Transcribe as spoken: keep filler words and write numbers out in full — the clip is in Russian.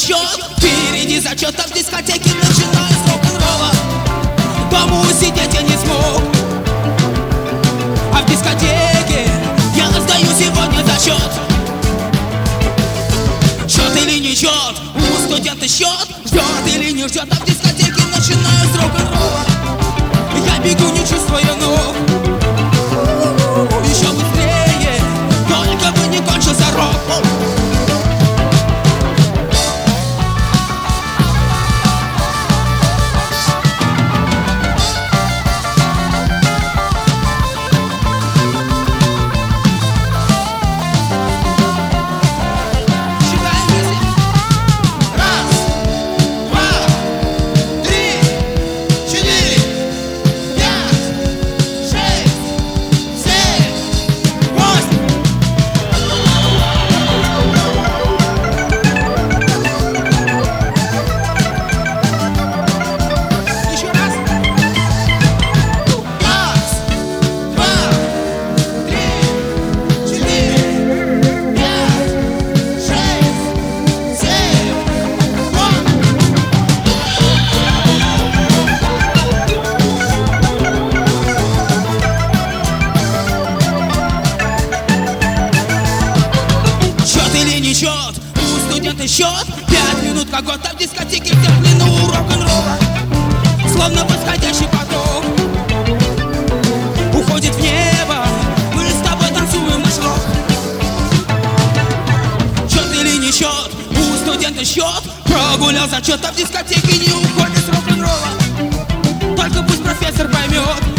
счет. Впереди зачетов в дискотеке, начиная с рок-н-ролла. Дома усидеть я не смог, а в дискотеке я сдаю сегодня зачет. Счет или не счет, у студента счет. Ждет или не ждет, а в дискотеке начиная с рок-н-ролла. Я бегу, не чувствуя ног, еще быстрее, только бы не кончился рок. Счет, у студента счет. Пять минут как год, а в дискотеке все в длину рок-н-ролла. Словно восходящий поток уходит в небо, мы с тобой танцуем наш рок. Счет или не счет, у студента счет. Прогулял зачет, а в дискотеке не уходит с рок-н-ролла. Только пусть профессор поймет,